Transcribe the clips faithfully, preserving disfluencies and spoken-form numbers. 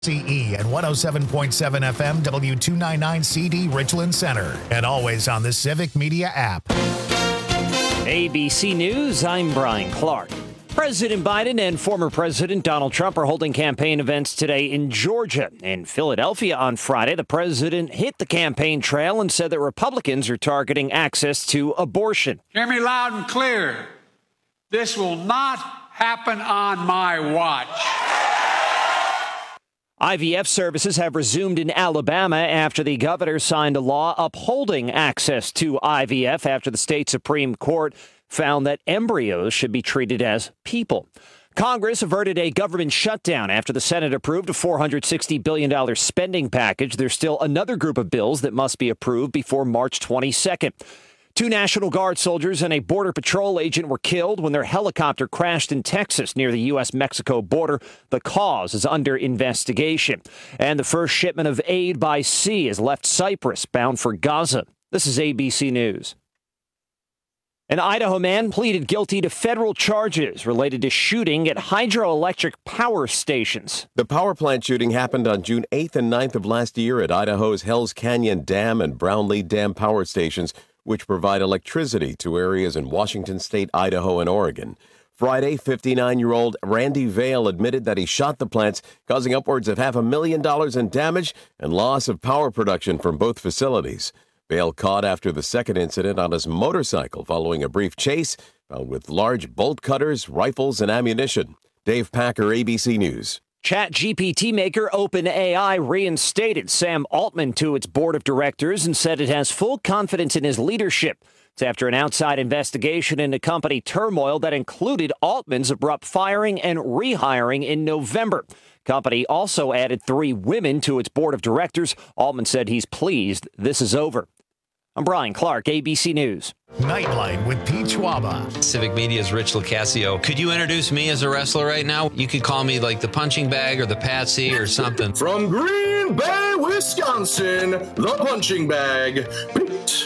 C E and one oh seven point seven F M W two ninety-nine C D Richland Center, and always on the Civic Media app. A B C News, I'm Brian Clark. President Biden and former President Donald Trump are holding campaign events today in Georgia. In Philadelphia on Friday, the president hit the campaign trail and said that Republicans are targeting access to abortion. Hear me loud and clear. This will not happen on my watch. I V F services have resumed in Alabama after the governor signed a law upholding access to I V F after the state Supreme Court found that embryos should be treated as people. Congress averted a government shutdown after the Senate approved a four hundred sixty billion dollars spending package. There's still another group of bills that must be approved before March twenty-second. Two National Guard soldiers and a Border Patrol agent were killed when their helicopter crashed in Texas near the U S Mexico border. The cause is under investigation. And the first shipment of aid by sea has left Cyprus, bound for Gaza. This is A B C News. An Idaho man pleaded guilty to federal charges related to shooting at hydroelectric power stations. The power plant shooting happened on June eighth and ninth of last year at Idaho's Hells Canyon Dam and Brownlee Dam power stations, which provide electricity to areas in Washington State, Idaho, and Oregon. Friday, fifty-nine-year-old Randy Vale admitted that he shot the plants, causing upwards of half a million dollars in damage and loss of power production from both facilities. Vale caught after the second incident on his motorcycle following a brief chase, found with large bolt cutters, rifles, and ammunition. Dave Packer, A B C News. Chat G P T maker OpenAI reinstated Sam Altman to its board of directors and said it has full confidence in his leadership. It's after an outside investigation into company turmoil that included Altman's abrupt firing and rehiring in November. Company also added three women to its board of directors. Altman said he's pleased this is over. I'm Brian Clark, A B C News. Nightlight with Pete Schwaba. Civic Media's Rich Lucasio. Could you introduce me as a wrestler right now? You could call me like the punching bag or the patsy or something. From Green Bay, Wisconsin, the punching bag, Pete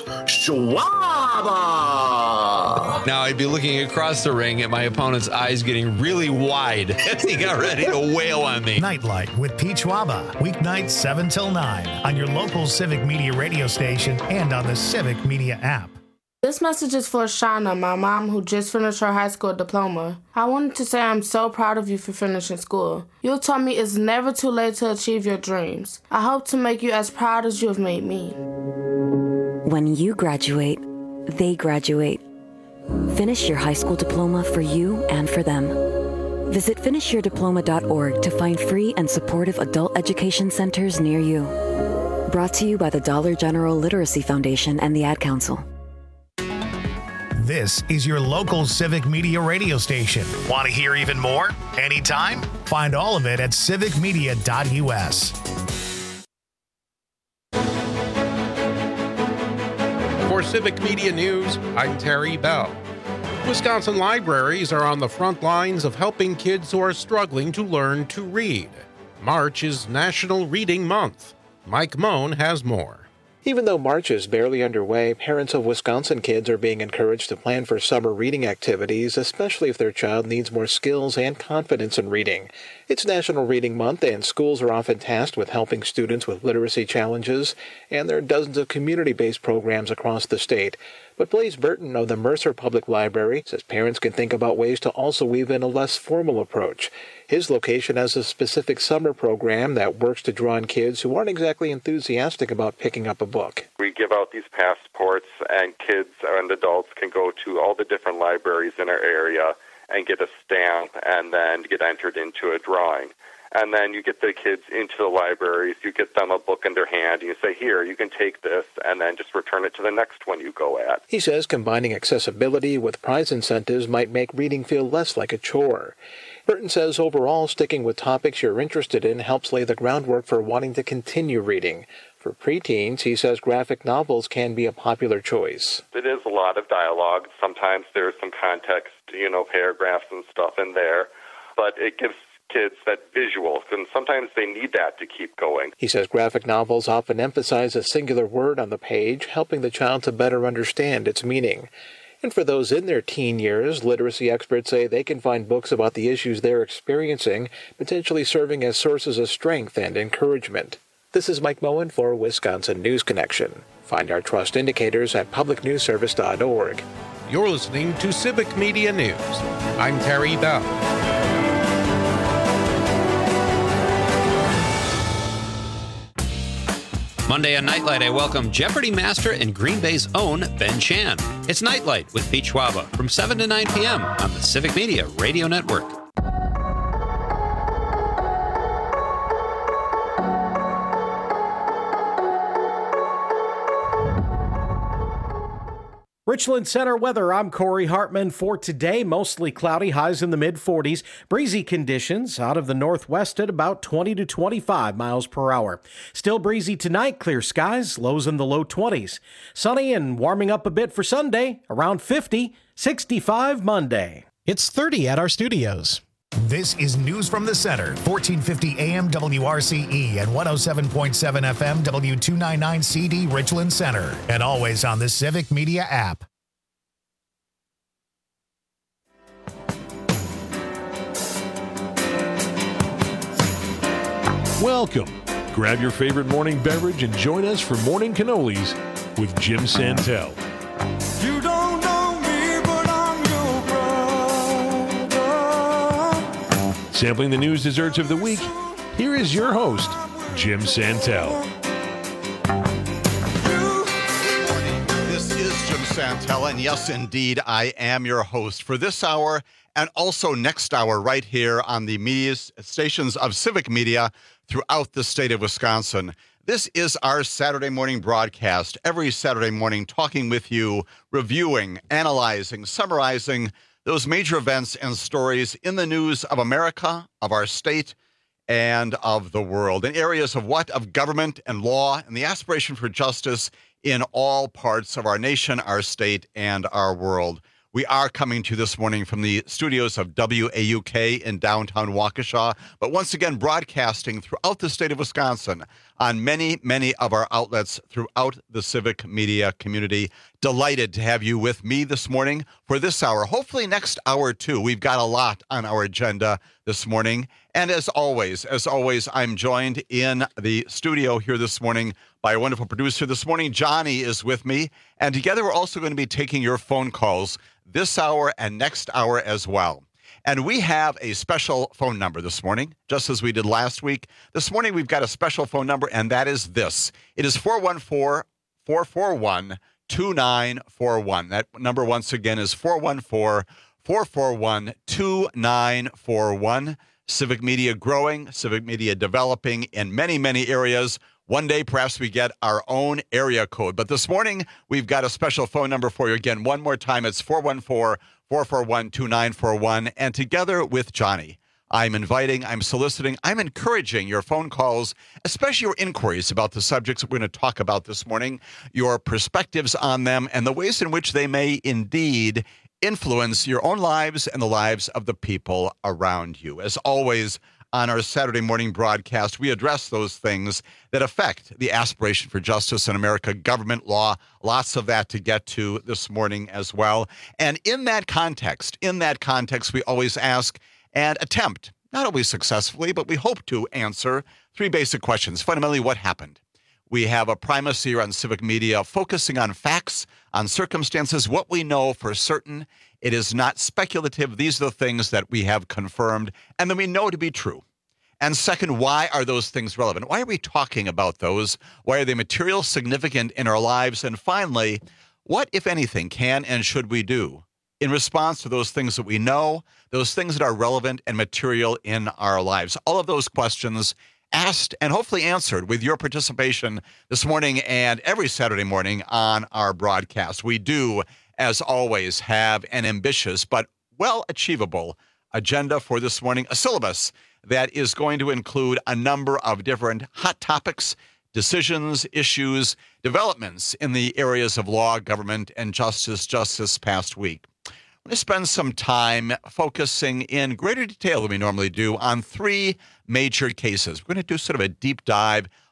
Schwaba. Now I'd be looking across the ring at my opponent's eyes getting really wide as he got ready to wail on me. Nightlight with Pete Schwaba. Weeknights seven till nine on your local Civic Media radio station and on the Civic Media app. This message is for Shauna, my mom, who just finished her high school diploma. I wanted to say I'm so proud of you for finishing school. You told me it's never too late to achieve your dreams. I hope to make you as proud as you have made me. When you graduate, they graduate. Finish your high school diploma for you and for them. Visit finish your diploma dot org to find free and supportive adult education centers near you. Brought to you by the Dollar General Literacy Foundation and the Ad Council. This is your local Civic Media radio station. Want to hear even more? Anytime? Find all of it at civic media dot U S. For Civic Media News, I'm Terry Bell. Wisconsin libraries are on the front lines of helping kids who are struggling to learn to read. March is National Reading Month. Mike Moan has more. Even though March is barely underway, parents of Wisconsin kids are being encouraged to plan for summer reading activities, especially if their child needs more skills and confidence in reading. It's National Reading Month, and schools are often tasked with helping students with literacy challenges, and there are dozens of community-based programs across the state. But Blaise Burton of the Mercer Public Library says parents can think about ways to also weave in a less formal approach. His location has a specific summer program that works to draw in kids who aren't exactly enthusiastic about picking up a book. We give out these passports, and kids and adults can go to all the different libraries in our area and get a stamp and then get entered into a drawing. And then you get the kids into the libraries, you get them a book in their hand, and you say, here, you can take this, and then just return it to the next one you go at. He says combining accessibility with prize incentives might make reading feel less like a chore. Burton says overall, sticking with topics you're interested in helps lay the groundwork for wanting to continue reading. For preteens, he says graphic novels can be a popular choice. It is a lot of dialogue. Sometimes there's some context, you know, paragraphs and stuff in there, but it gives kids that visual, and sometimes they need that to keep going. He says graphic novels often emphasize a singular word on the page, helping the child to better understand its meaning. And for those in their teen years, literacy experts say they can find books about the issues they're experiencing, potentially serving as sources of strength and encouragement. This is Mike Moen for Wisconsin News Connection. Find our trust indicators at public news service dot org. You're listening to Civic Media News. I'm Terry Bell. Monday on Nightlight, I welcome Jeopardy master and Green Bay's own Ben Chan. It's Nightlight with Pete Schwaba from seven to nine p.m. on the Civic Media Radio Network. Richland Center weather, I'm Corey Hartman. For today, mostly cloudy, highs in the mid forties. Breezy conditions out of the northwest at about twenty to twenty-five miles per hour. Still breezy tonight, clear skies, lows in the low twenties. Sunny and warming up a bit for Sunday, around fifty, sixty-five Monday. It's thirty at our studios. This is News from the Center, fourteen fifty A M W R C E and one oh seven point seven F M W two ninety-nine C D Richland Center, and always on the Civic Media app. Welcome. Grab your favorite morning beverage and join us for Morning Cannolis with Jim Santel. You don't know me, but I'm your brother. Sampling the news desserts of the week, here is your host, Jim Santel. This is Jim Santel, and yes, indeed, I am your host for this hour and also next hour right here on the media stations of Civic Media throughout the state of Wisconsin. This is our Saturday morning broadcast, every Saturday morning talking with you, reviewing, analyzing, summarizing those major events and stories in the news of America, of our state, and of the world, in areas of what? Of government and law and the aspiration for justice in all parts of our nation, our state, and our world. We are coming to you this morning from the studios of W A U K in downtown Waukesha, but once again broadcasting throughout the state of Wisconsin on many, many of our outlets throughout the civic media community. Delighted to have you with me this morning for this hour. Hopefully next hour, too. We've got a lot on our agenda this morning. And as always, as always, I'm joined in the studio here this morning by a wonderful producer. This morning, Johnny is with me. And together, we're also going to be taking your phone calls this hour and next hour as well. And we have a special phone number this morning, just as we did last week. This morning, we've got a special phone number, and that is this. It is four one four, four four one, two nine four one. That number, once again, is four one four, four four one, two nine four one. Civic Media growing, Civic Media developing in many, many areas. One day, perhaps we get our own area code. But this morning, we've got a special phone number for you. Again, one more time, it's four one four, four four one, two nine four one. And together with Johnny, I'm inviting, I'm soliciting, I'm encouraging your phone calls, especially your inquiries about the subjects that we're going to talk about this morning, your perspectives on them, and the ways in which they may indeed influence your own lives and the lives of the people around you. As always, on our Saturday morning broadcast, we address those things that affect the aspiration for justice in America, government, law, lots of that to get to this morning as well. And in that context, in that context, we always ask and attempt, not always successfully, but we hope to answer three basic questions. Fundamentally, what happened? We have a primacy here on Civic Media focusing on facts, on circumstances, what we know for certain. It is not speculative. These are the things that we have confirmed and that we know to be true. And second, why are those things relevant? Why are we talking about those? Why are they material, significant in our lives? And finally, what, if anything, can and should we do in response to those things that we know, those things that are relevant and material in our lives? All of those questions asked and hopefully answered with your participation this morning and every Saturday morning on our broadcast. We do, as always, have an ambitious but well-achievable agenda for this morning, a syllabus that is going to include a number of different hot topics, decisions, issues, developments in the areas of law, government, and justice just this past week. I'm going to spend some time focusing in greater detail than we normally do on three major cases. We're going to do sort of a deep dive,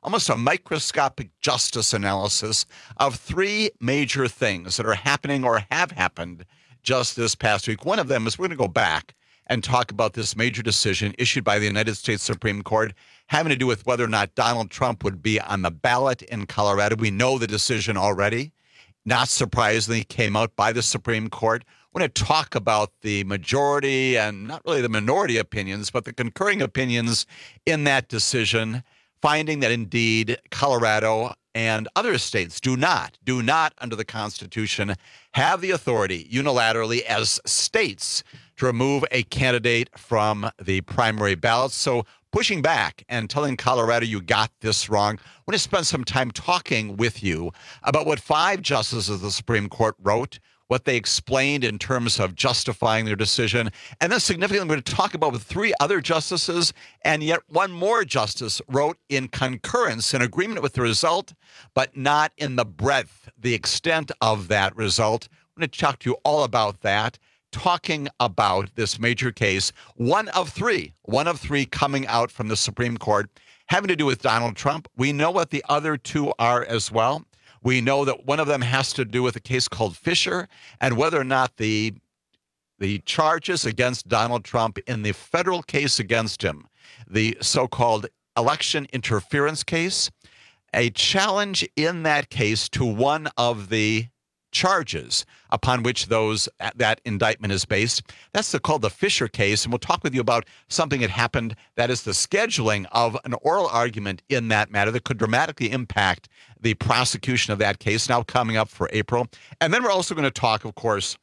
almost a microscopic justice analysis of three major things that are happening or have happened just this past week. One of them is we're going to go back and talk about this major decision issued by the United States Supreme Court having to do with whether or not Donald Trump would be on the ballot in Colorado. We know the decision already. Not surprisingly, came out by the Supreme Court. We're going to talk about the majority and not really the minority opinions, but the concurring opinions in that decision, finding that indeed Colorado and other states do not, do not under the Constitution have the authority unilaterally as states to remove a candidate from the primary ballot. So pushing back and telling Colorado you got this wrong. I want to spend some time talking with you about what five justices of the Supreme Court wrote, what they explained in terms of justifying their decision. And then significantly, I'm going to talk about what three other justices and yet one more justice wrote in concurrence, in agreement with the result, but not in the breadth, the extent of that result. I'm going to talk to you all about that, talking about this major case, one of three, one of three coming out from the Supreme Court, having to do with Donald Trump. We know what the other two are as well. We know that one of them has to do with a case called Fisher and whether or not the the charges against Donald Trump in the federal case against him, the so-called election interference case, a challenge in that case to one of the charges upon which those that indictment is based. That's the, called the Fisher case, and we'll talk with you about something that happened, that is the scheduling of an oral argument in that matter that could dramatically impact the prosecution of that case, now coming up for April. And then we're also going to talk, of course,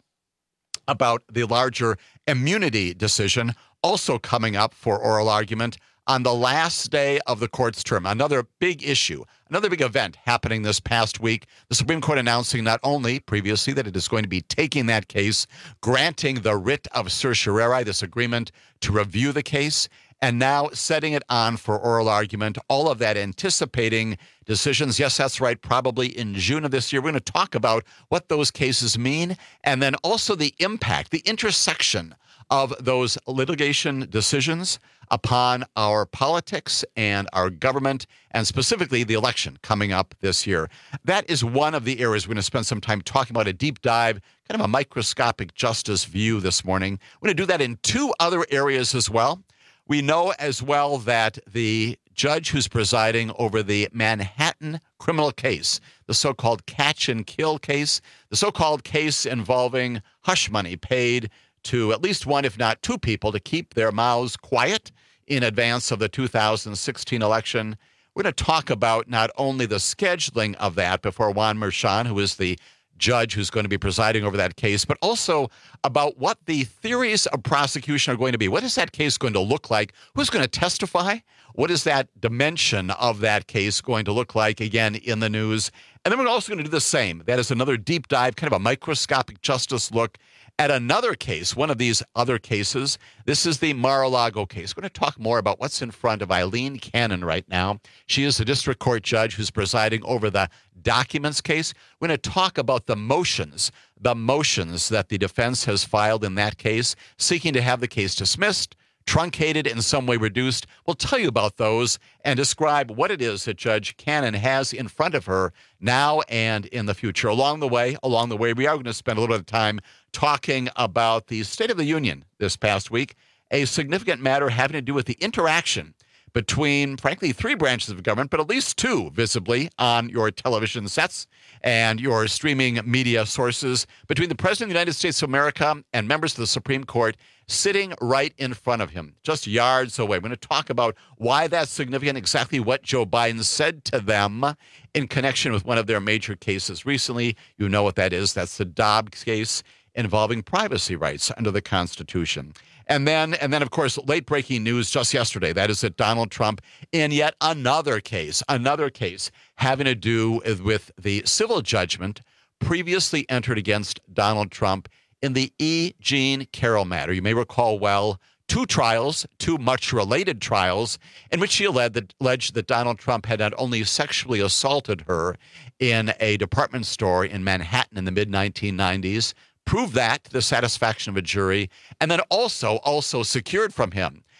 about the larger immunity decision, also coming up for oral argument on the last day of the court's term. Another big issue, another big event happening this past week. The Supreme Court announcing not only previously that it is going to be taking that case, granting the writ of certiorari, this agreement to review the case, and now setting it on for oral argument, all of that anticipating decisions. Yes, that's right, probably in June of this year. We're going to talk about what those cases mean, and then also the impact, the intersection of those litigation decisions upon our politics and our government, and specifically the election coming up this year. That is one of the areas we're going to spend some time talking about, a deep dive, kind of a microscopic justice view this morning. We're going to do that in two other areas as well. We know as well that the judge who's presiding over the Manhattan criminal case, the so-called catch and kill case, the so-called case involving hush money paid to at least one, if not two people, to keep their mouths quiet in advance of the two thousand sixteen election. We're going to talk about not only the scheduling of that before Juan Merchan, who is the judge who's going to be presiding over that case, but also about what the theories of prosecution are going to be. What is that case going to look like? Who's going to testify? What is that dimension of that case going to look like, again, in the news? And then we're also going to do the same. That is another deep dive, kind of a microscopic justice look at another case, one of these other cases. This is the Mar-a-Lago case. We're going to talk more about what's in front of Eileen Cannon right now. She is the district court judge who's presiding over the documents case. We're going to talk about the motions, the motions that the defense has filed in that case, seeking to have the case dismissed, truncated, in some way reduced. We'll tell you about those and describe what it is that Judge Cannon has in front of her now and in the future. Along the way, along the way, we are going to spend a little bit of time talking about the State of the Union this past week, a significant matter having to do with the interaction between, frankly, three branches of government, but at least two visibly on your television sets and your streaming media sources, between the President of the United States of America and members of the Supreme Court sitting right in front of him, just yards away. We're going to talk about why that's significant, exactly what Joe Biden said to them in connection with one of their major cases recently. You know what that is. That's the Dobbs case involving privacy rights under the Constitution. And then, and then, of course, late-breaking news just yesterday, that is that Donald Trump, in yet another case, another case having to do with the civil judgment previously entered against Donald Trump in the E. Jean Carroll matter. You may recall well two trials, two much related trials, in which she alleged that, alleged that Donald Trump had not only sexually assaulted her in a department store in Manhattan in the mid nineteen nineties, proved that to the satisfaction of a jury, and then also, also secured from him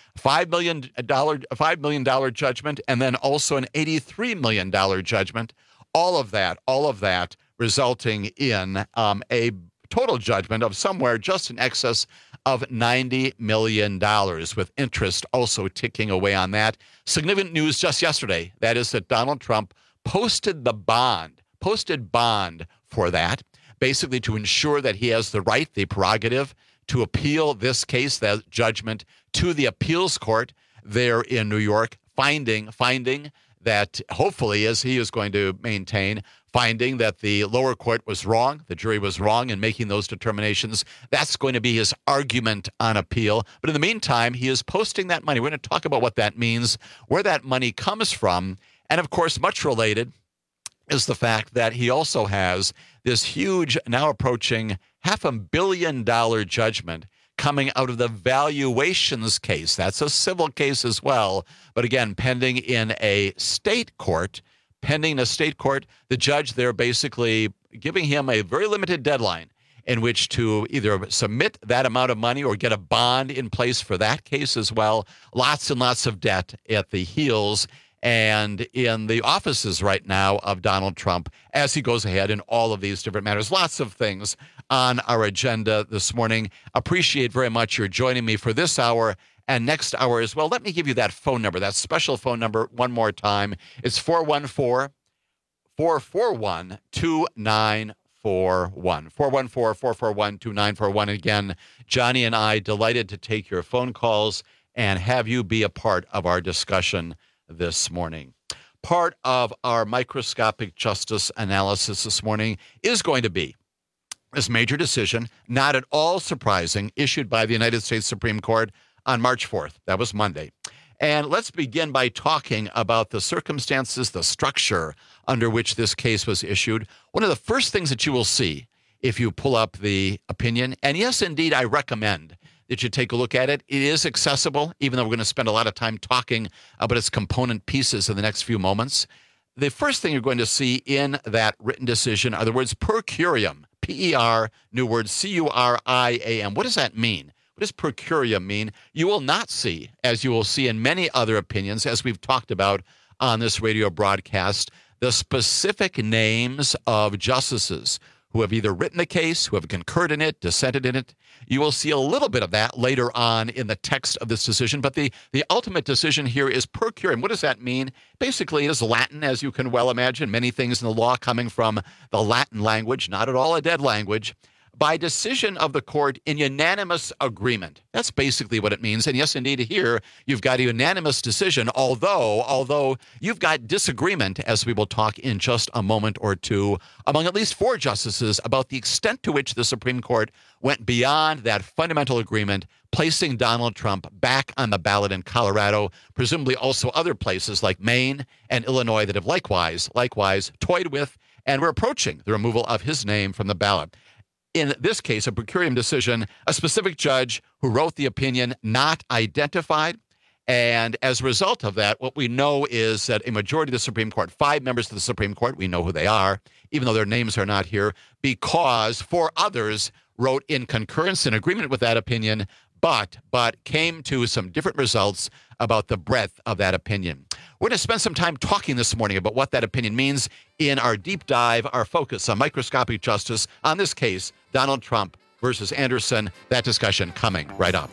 five million dollars five million dollars judgment, and then also an eighty-three million dollars judgment. All of that, all of that resulting in um, a total judgment of somewhere just in excess of ninety million dollars, with interest also ticking away on that. Significant news just yesterday, that is that Donald Trump posted the bond, posted bond for that, basically to ensure that he has the right, the prerogative, to appeal this case, that judgment, to the appeals court there in New York, finding, finding that hopefully, as he is going to maintain, finding that the lower court was wrong, the jury was wrong in making those determinations. That's going to be his argument on appeal. But in the meantime, he is posting that money. We're going to talk about what that means, where that money comes from, and of course, much related is the fact that he also has this huge, now approaching half a billion dollar judgment coming out of the valuations case. That's a civil case as well, but again, pending in a state court, pending in a state court, the judge there basically giving him a very limited deadline in which to either submit that amount of money or get a bond in place for that case as well. Lots and lots of debt at the heels and in the offices right now of Donald Trump as he goes ahead in all of these different matters. Lots of things on our agenda this morning. Appreciate very much your joining me for this hour and next hour as well. Let me give you that phone number, that special phone number one more time. It's four one four, four four one, two nine four one. four one four, four four one, two nine four one. Again, Johnny and I delighted to take your phone calls and have you be a part of our discussion this morning. Part of our microscopic justice analysis this morning is going to be this major decision, not at all surprising, issued by the United States Supreme Court on March fourth. That was Monday. And let's begin by talking about the circumstances, the structure under which this case was issued. One of the first things that you will see if you pull up the opinion, and yes, indeed, I recommend that you take a look at it. It is accessible, even though we're going to spend a lot of time talking about its component pieces in the next few moments. The first thing you're going to see in that written decision are the words per curiam, P E R, new word C U R I A M. What does that mean? What does per curiam mean? You will not see, as you will see in many other opinions, as we've talked about on this radio broadcast, the specific names of justices who have either written the case, who have concurred in it, dissented in it. You will see a little bit of that later on in the text of this decision, but the, the ultimate decision here is per curiam. What does that mean? Basically, it is Latin, as you can well imagine, many things in the law coming from the Latin language, not at all a dead language, by decision of the court in unanimous agreement. That's basically what it means. And yes, indeed, here you've got a unanimous decision, although, although you've got disagreement, as we will talk in just a moment or two, among at least four justices about the extent to which the Supreme Court went beyond that fundamental agreement, placing Donald Trump back on the ballot in Colorado, presumably also other places like Maine and Illinois that have likewise, likewise toyed with and were approaching the removal of his name from the ballot. In this case, a per curiam decision, a specific judge who wrote the opinion not identified. And as a result of that, what we know is that a majority of the Supreme Court, five members of the Supreme Court, we know who they are, even though their names are not here, because four others wrote in concurrence and agreement with that opinion, but but came to some different results about the breadth of that opinion. We're going to spend some time talking this morning about what that opinion means in our deep dive, our focus on microscopic justice on this case, Donald Trump versus Anderson. That discussion coming right up.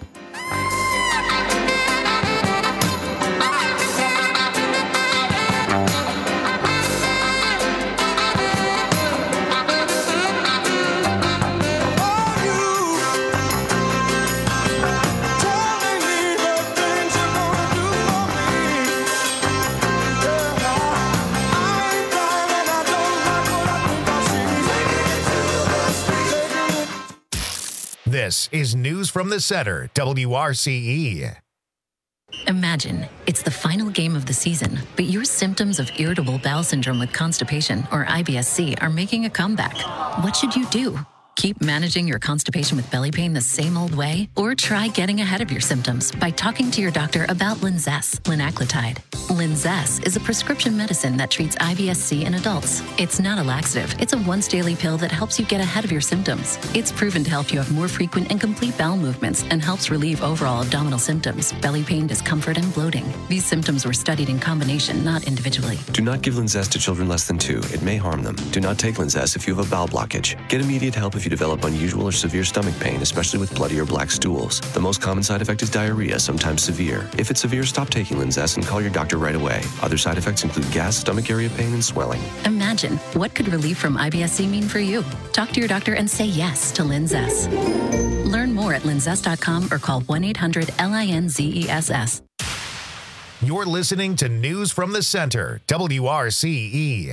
This is News from the Center, W R C E. Imagine it's the final game of the season, but your symptoms of irritable bowel syndrome with constipation, or I B S C, are making a comeback. What should you do? Keep managing your constipation with belly pain the same old way? Or try getting ahead of your symptoms by talking to your doctor about Linzess, linaclotide. Linzess is a prescription medicine that treats I B S C in adults. It's not a laxative. It's a once-daily pill that helps you get ahead of your symptoms. It's proven to help you have more frequent and complete bowel movements and helps relieve overall abdominal symptoms, belly pain, discomfort, and bloating. These symptoms were studied in combination, not individually. Do not give Linzess to children less than two. It may harm them. Do not take Linzess if you have a bowel blockage. Get immediate help if you develop unusual or severe stomach pain, especially with bloody or black stools. The most common side effect is diarrhea, sometimes severe. If it's severe, stop taking Linzess and call your doctor right away. Other side effects include gas, stomach area pain, and swelling. Imagine, what could relief from I B S C mean for you? Talk to your doctor and say yes to Linzess. Learn more at linzess dot com or call one eight hundred L I N Z E S S. You're listening to News from the Center, W R C E.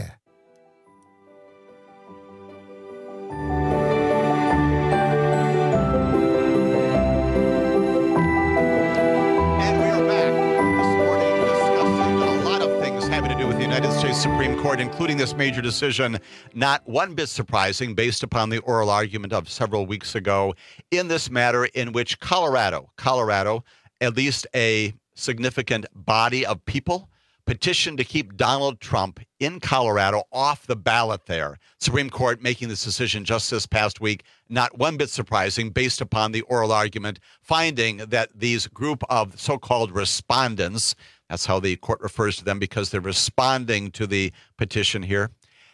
United States Supreme Court, including this major decision, not one bit surprising based upon the oral argument of several weeks ago in this matter in which Colorado, Colorado, at least a significant body of people, petitioned to keep Donald Trump in Colorado off the ballot there. Supreme Court making this decision just this past week, not one bit surprising based upon the oral argument, finding that these group of so-called respondents, that's how the court refers to them because they're responding to the petition here,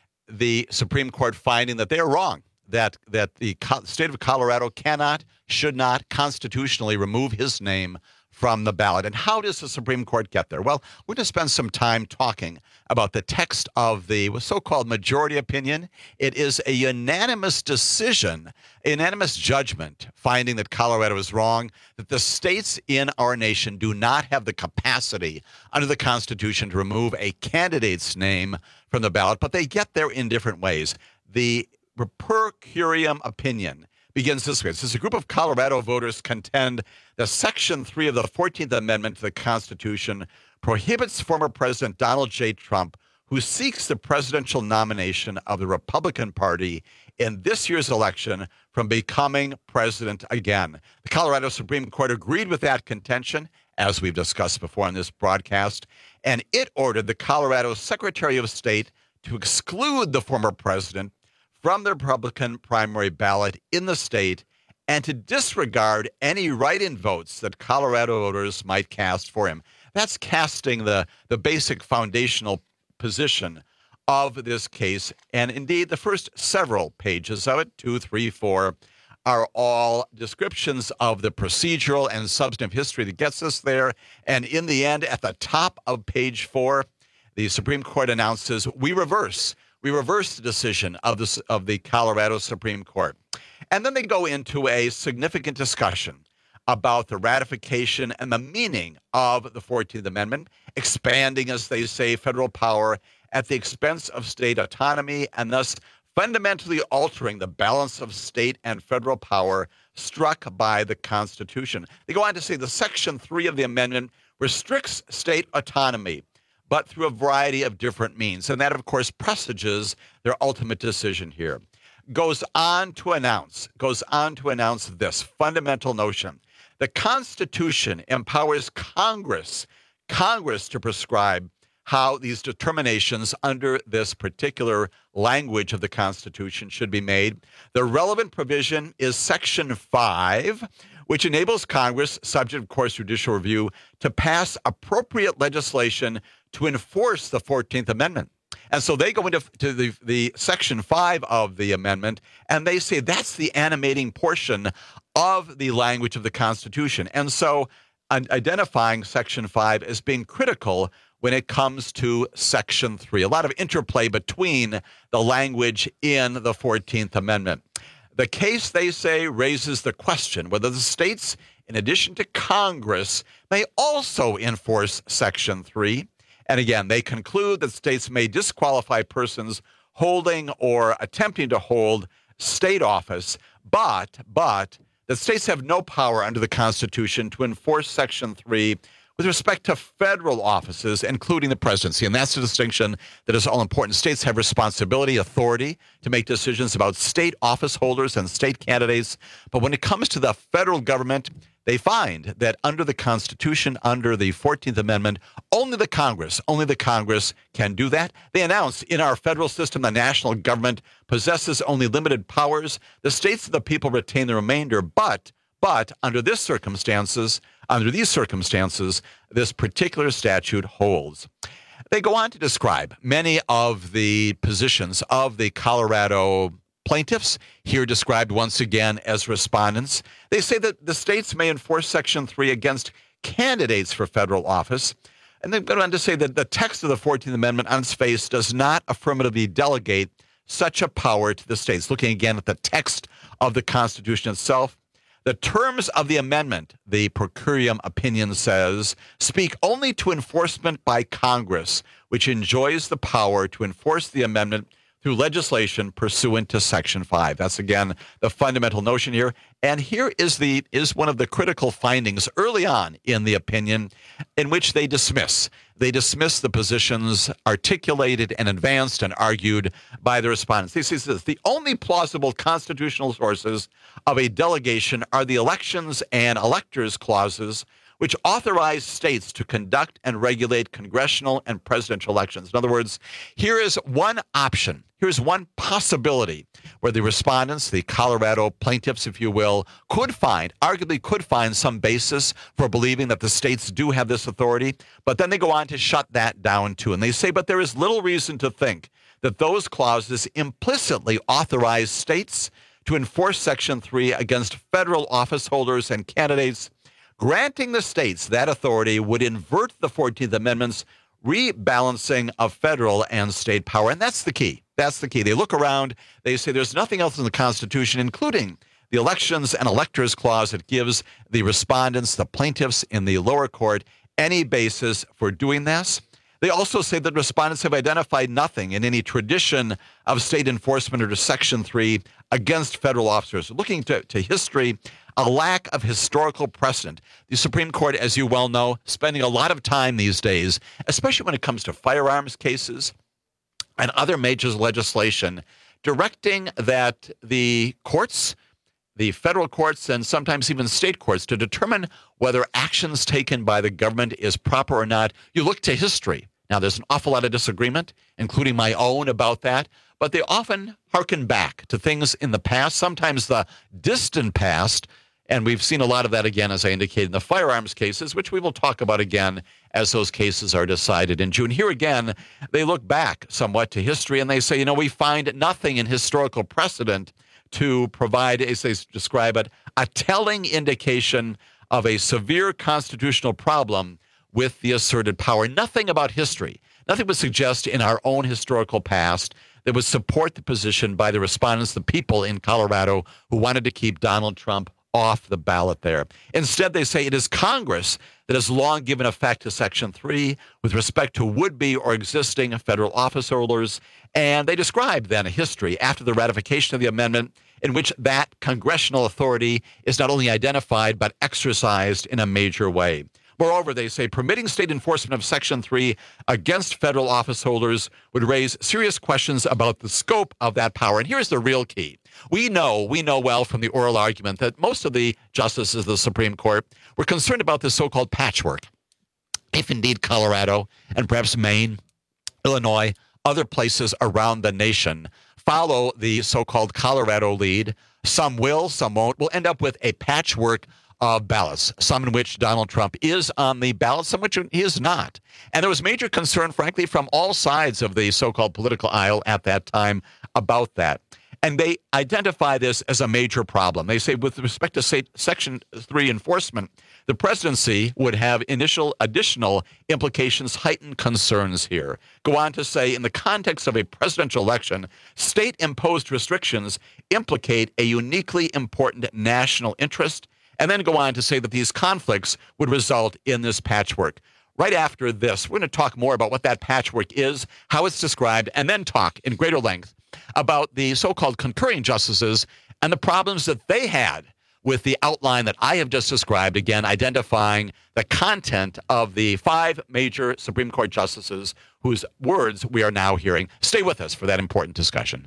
the Supreme Court finding that they are wrong, that that the state of Colorado cannot, should not constitutionally remove his name from the ballot. And how does the Supreme Court get there? Well, we're going to spend some time talking about the text of the so-called majority opinion. It is a unanimous decision, a unanimous judgment, finding that Colorado is wrong, that the states in our nation do not have the capacity under the Constitution to remove a candidate's name from the ballot, but they get there in different ways. The per curiam opinion begins this way. It says a group of Colorado voters contend that Section three of the fourteenth Amendment to the Constitution prohibits former President Donald J. Trump, who seeks the presidential nomination of the Republican Party in this year's election, from becoming president again. The Colorado Supreme Court agreed with that contention, as we've discussed before on this broadcast, and it ordered the Colorado Secretary of State to exclude the former president from the Republican primary ballot in the state and to disregard any write-in votes that Colorado voters might cast for him. That's casting the, the basic foundational position of this case. And indeed, the first several pages of it, two, three, four, are all descriptions of the procedural and substantive history that gets us there. And in the end, at the top of page four, the Supreme Court announces, we reverse We reverse the decision of the, of the Colorado Supreme Court. And then they go into a significant discussion about the ratification and the meaning of the fourteenth Amendment, expanding, as they say, federal power at the expense of state autonomy, and thus fundamentally altering the balance of state and federal power struck by the Constitution. They go on to say the Section three of the amendment restricts state autonomy, but through a variety of different means. And that, of course, presages their ultimate decision here. Goes on to announce, goes on to announce this fundamental notion. The Constitution empowers Congress, Congress to prescribe how these determinations under this particular language of the Constitution should be made. The relevant provision is Section five, which enables Congress, subject, of course, judicial review, to pass appropriate legislation to enforce the fourteenth Amendment. And so they go into to the, the Section five of the amendment, and they say that's the animating portion of the language of the Constitution. And so uh, identifying Section five as being critical when it comes to Section three. A lot of interplay between the language in the fourteenth Amendment. The case, they say, raises the question whether the states, in addition to Congress, may also enforce Section three. And again, they conclude that states may disqualify persons holding or attempting to hold state office, but, but, that states have no power under the Constitution to enforce Section three with respect to federal offices, including the presidency. And that's the distinction that is all important. States have responsibility, authority to make decisions about state office holders and state candidates. But when it comes to the federal government, they find that under the Constitution, under the fourteenth Amendment, only the Congress, only the Congress can do that. They announce in our federal system, the national government possesses only limited powers. The states and the people retain the remainder, but But under this circumstances, under these circumstances, this particular statute holds. They go on to describe many of the positions of the Colorado plaintiffs, here described once again as respondents. They say that the states may enforce Section three against candidates for federal office. And they go on to say that the text of the fourteenth Amendment on its face does not affirmatively delegate such a power to the states. Looking again at the text of the Constitution itself, the terms of the amendment, the per curiam opinion says, speak only to enforcement by Congress, which enjoys the power to enforce the amendment through legislation pursuant to Section five. That's, again, the fundamental notion here. And here is the is one of the critical findings early on in the opinion in which they dismiss. They dismiss the positions articulated and advanced and argued by the respondents. They say this: the only plausible constitutional sources of a delegation are the elections and electors clauses, which authorize states to conduct and regulate congressional and presidential elections. In other words, here is one option. Here's one possibility where the respondents, the Colorado plaintiffs, if you will, could find, arguably could find some basis for believing that the states do have this authority. But then they go on to shut that down too. And they say, but there is little reason to think that those clauses implicitly authorize states to enforce Section three against federal office holders and candidates. Granting the states that authority would invert the fourteenth Amendment's rebalancing of federal and state power. And that's the key. That's the key. They look around. They say there's nothing else in the Constitution, including the elections and electors clause, that gives the respondents, the plaintiffs in the lower court, any basis for doing this. They also say that respondents have identified nothing in any tradition of state enforcement under Section three against federal officers. Looking to, to history, a lack of historical precedent. The Supreme Court, as you well know, spending a lot of time these days, especially when it comes to firearms cases and other major legislation, directing that the courts, the federal courts, and sometimes even state courts, to determine whether actions taken by the government is proper or not, you look to history. Now, there's an awful lot of disagreement, including my own, about that, but they often hearken back to things in the past, sometimes the distant past, and we've seen a lot of that again, as I indicated, in the firearms cases, which we will talk about again as those cases are decided in June. Here again, they look back somewhat to history, and they say, you know, we find nothing in historical precedent to provide, as they describe it, a telling indication of a severe constitutional problem with the asserted power. Nothing about history, nothing would suggest in our own historical past that would support the position by the respondents, the people in Colorado who wanted to keep Donald Trump off the ballot there. Instead, they say it is Congress that has long given effect to Section three with respect to would-be or existing federal office holders. And they describe then a history after the ratification of the amendment in which that congressional authority is not only identified but exercised in a major way. Moreover, they say permitting state enforcement of Section three against federal office holders would raise serious questions about the scope of that power. And here's the real key. We know, we know well from the oral argument that most of the justices of the Supreme Court were concerned about this so-called patchwork. If indeed Colorado and perhaps Maine, Illinois, other places around the nation follow the so-called Colorado lead, some will, some won't, we'll end up with a patchwork of ballots, some in which Donald Trump is on the ballot, some in which he is not. And there was major concern, frankly, from all sides of the so-called political aisle at that time about that. And they identify this as a major problem. They say with respect to say, Section three enforcement, the presidency would have initial additional implications, heightened concerns here. Go on to say, in the context of a presidential election, state-imposed restrictions implicate a uniquely important national interest, and then go on to say that these conflicts would result in this patchwork. Right after this, we're going to talk more about what that patchwork is, how it's described, and then talk in greater length about the so-called concurring justices and the problems that they had with the outline that I have just described, again, identifying the content of the five major Supreme Court justices whose words we are now hearing. Stay with us for that important discussion.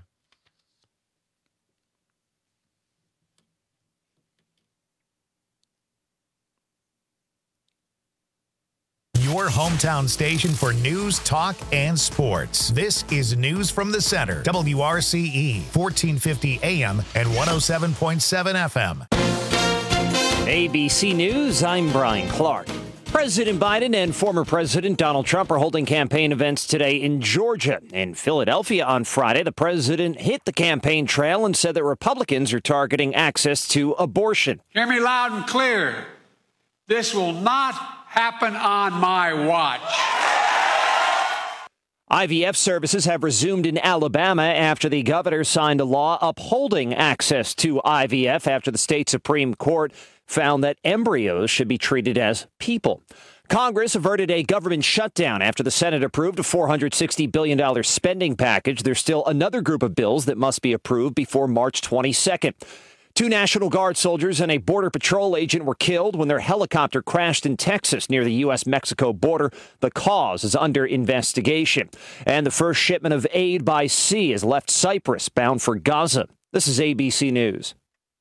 Your hometown station for news, talk, and sports. This is News from the Center. W R C E, fourteen fifty A M and one oh seven point seven F M. A B C News, I'm Brian Clark. President Biden and former President Donald Trump are holding campaign events today in Georgia. In Philadelphia on Friday, the president hit the campaign trail and said that Republicans are targeting access to abortion. Hear me loud and clear. This will not happen on my watch. I V F services have resumed in Alabama after the governor signed a law upholding access to I V F after the state Supreme Court found that embryos should be treated as people. Congress averted a government shutdown after the Senate approved a four hundred sixty billion dollars spending package. There's still another group of bills that must be approved before March twenty-second. Two National Guard soldiers and a Border Patrol agent were killed when their helicopter crashed in Texas near the U S Mexico border. The cause is under investigation. And the first shipment of aid by sea has left Cyprus bound for Gaza. This is A B C News.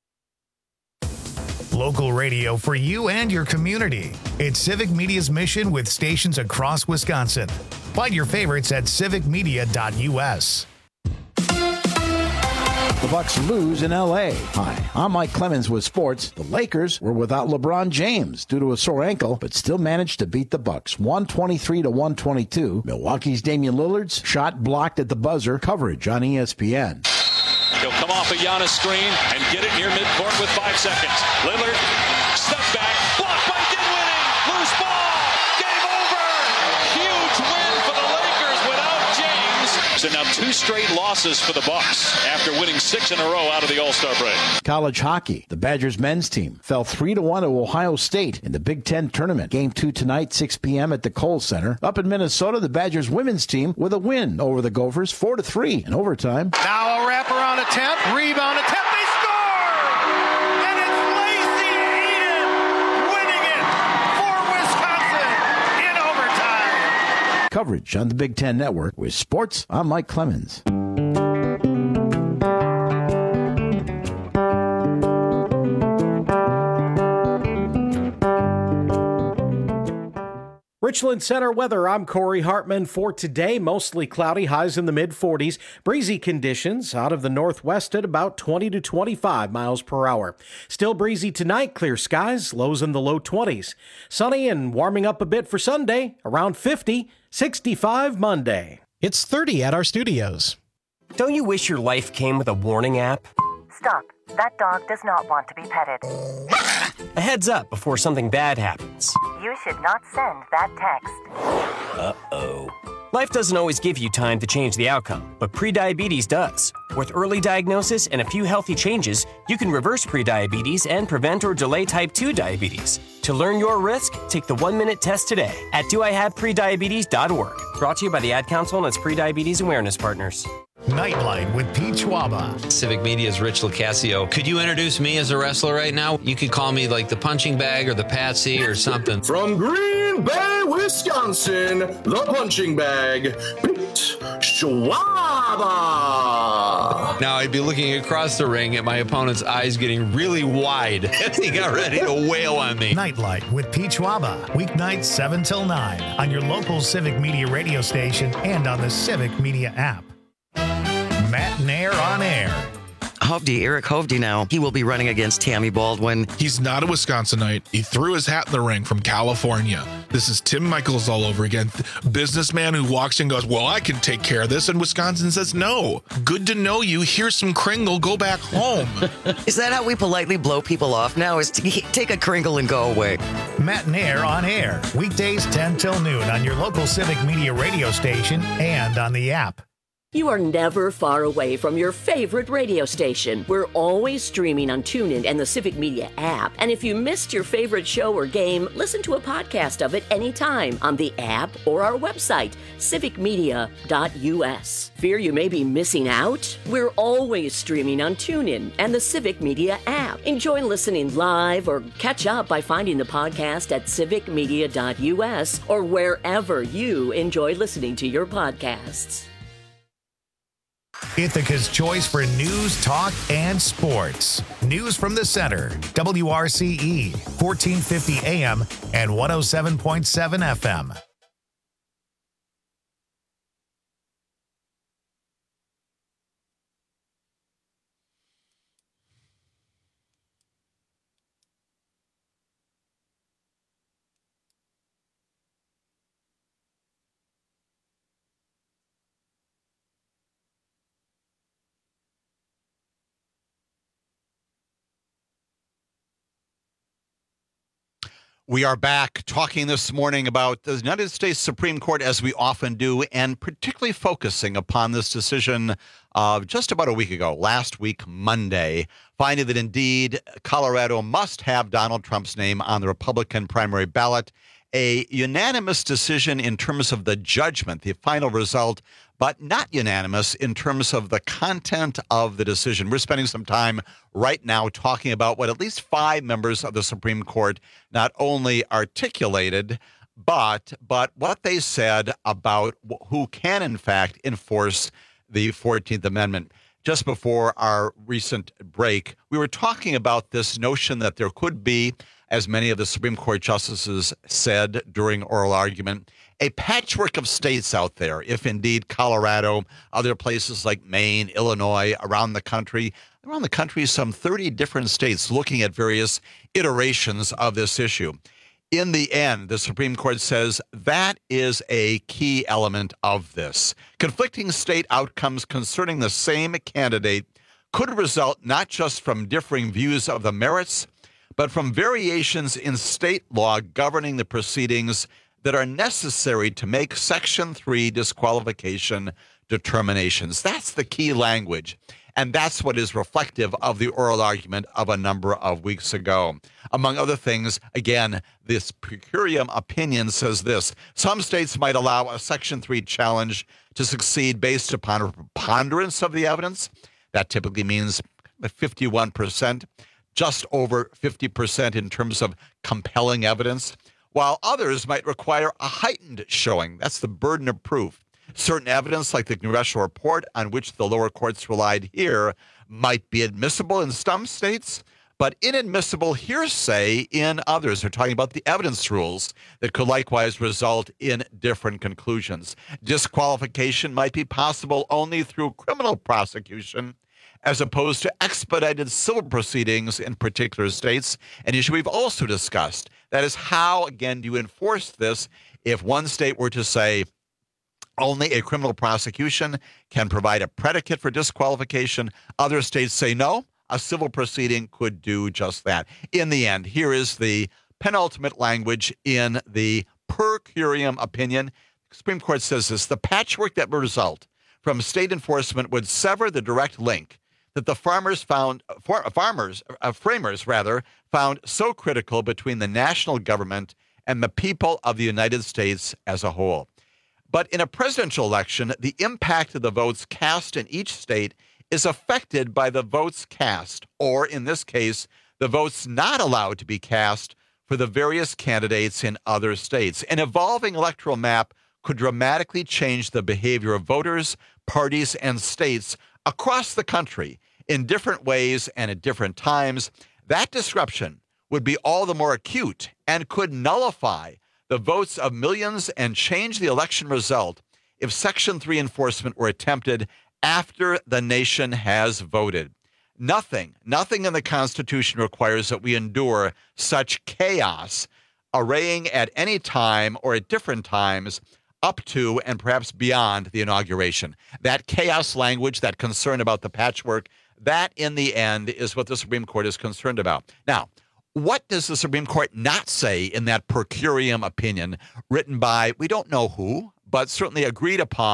Local radio for you and your community. It's Civic Media's mission with stations across Wisconsin. Find your favorites at civic media dot U S. The Bucks lose in L A. Hi, I'm Mike Clemens with sports. The Lakers were without LeBron James due to a sore ankle, but still managed to beat the Bucks one twenty-three to one twenty-two. Milwaukee's Damian Lillard's shot blocked at the buzzer. Coverage on E S P N. He'll come off a Giannis screen and get it near midcourt with five seconds. Lillard, step back, blocked by Dinwiddie, loose ball, game over. Huge win for the Lakers without James. So now two straight losses for the Bucks after winning six in a row out of the All-Star break. College hockey. The Badgers men's team fell three to one to Ohio State in the Big Ten tournament. Game two tonight, six p.m. at the Kohl Center. Up in Minnesota, the Badgers women's team with a win over the Gophers, four to three in overtime. Now a wraparound attempt, rebound attempt, they score! And it's Lacey Eden winning it for Wisconsin in overtime. Coverage on the Big Ten Network with sports. I'm Mike Clemens. Richland Center weather, I'm Corey Hartman. For today, mostly cloudy, highs in the mid forties. Breezy conditions out of the northwest at about twenty to twenty-five miles per hour. Still breezy tonight, clear skies, lows in the low twenties. Sunny and warming up a bit for Sunday, around fifty, sixty-five Monday. It's thirty at our studios. Don't you wish your life came with a warning app? Stop. That dog does not want to be petted. A heads up before something bad happens. You should not send that text. Uh-oh. Life doesn't always give you time to change the outcome, but prediabetes does. With early diagnosis and a few healthy changes, you can reverse prediabetes and prevent or delay type two diabetes. To learn your risk, take the one-minute test today at do I have prediabetes dot org. Brought to you by the Ad Council and its Prediabetes Awareness Partners. Nightlight with Pete Schwaba. Civic Media's Rich Lucasio. Could you introduce me as a wrestler right now? You could call me like the punching bag or the Patsy or something. From Green Bay, Wisconsin, the punching bag, Pete Schwaba. Now I'd be looking across the ring at my opponent's eyes getting really wide as he got ready to wail on me. Nightlight with Pete Schwaba. Weeknights seven till nine on your local Civic Media radio station and on the Civic Media app. Matt Nair on air. Hovde, Eric Hovde now, he will be running against Tammy Baldwin. He's not a Wisconsinite. He threw his hat in the ring from California. This is Tim Michaels all over again. Businessman who walks in and goes, well, I can take care of this. And Wisconsin says, no. Good to know you. Here's some Kringle. Go back home. Is that how we politely blow people off now? Is to take a Kringle and go away? Matt Nair on air. Weekdays ten till noon on your local Civic Media radio station and on the app. You are never far away from your favorite radio station. We're always streaming on TuneIn and the Civic Media app. And if you missed your favorite show or game, listen to a podcast of it anytime on the app or our website, civic media dot u s. Fear you may be missing out? We're always streaming on TuneIn and the Civic Media app. Enjoy listening live or catch up by finding the podcast at civic media dot u s or wherever you enjoy listening to your podcasts. Ithaca's choice for news, talk, and sports. News from the center. W R C E, fourteen fifty A M and one oh seven point seven F M. We are back talking this morning about the United States Supreme Court, as we often do, and particularly focusing upon this decision of just about a week ago, last week, Monday, finding that indeed Colorado must have Donald Trump's name on the Republican primary ballot. A unanimous decision in terms of the judgment, the final result, but not unanimous in terms of the content of the decision. We're spending some time right now talking about what at least five members of the Supreme Court not only articulated, but but what they said about who can, in fact, enforce the fourteenth Amendment. Just before our recent break, we were talking about this notion that there could be, as many of the Supreme Court justices said during oral argument, a patchwork of states out there, if indeed Colorado, other places like Maine, Illinois, around the country, around the country, some thirty different states looking at various iterations of this issue. In the end, the Supreme Court says that is a key element of this. Conflicting state outcomes concerning the same candidate could result not just from differing views of the merits, but from variations in state law governing the proceedings that are necessary to make Section three disqualification determinations. That's the key language, and that's what is reflective of the oral argument of a number of weeks ago. Among other things, again, this per curiam opinion says this: some states might allow a Section three challenge to succeed based upon a preponderance of the evidence. That typically means fifty-one percent. Just over fifty percent in terms of compelling evidence, while others might require a heightened showing. That's the burden of proof. Certain evidence, like the congressional report on which the lower courts relied here, might be admissible in some states, but inadmissible hearsay in others. They're talking about the evidence rules that could likewise result in different conclusions. Disqualification might be possible only through criminal prosecution, as opposed to expedited civil proceedings in particular states, an issue we've also discussed. That is, how, again, do you enforce this if one state were to say only a criminal prosecution can provide a predicate for disqualification? Other states say no, a civil proceeding could do just that. In the end, here is the penultimate language in the per curiam opinion. The Supreme Court says this: the patchwork that would result from state enforcement would sever the direct link that the farmers found, for, farmers, uh, framers rather, found so critical between the national government and the people of the United States as a whole. But in a presidential election, the impact of the votes cast in each state is affected by the votes cast, or in this case, the votes not allowed to be cast for the various candidates in other states. An evolving electoral map could dramatically change the behavior of voters, parties, and states across the country in different ways and at different times. That disruption would be all the more acute and could nullify the votes of millions and change the election result if Section three enforcement were attempted after the nation has voted. Nothing, nothing in the Constitution requires that we endure such chaos arraying at any time or at different times up to and perhaps beyond the inauguration. That chaos language, that concern about the patchwork, that in the end is what the Supreme Court is concerned about. Now, what does the Supreme Court not say in that per curiam opinion written by, we don't know who, but certainly agreed upon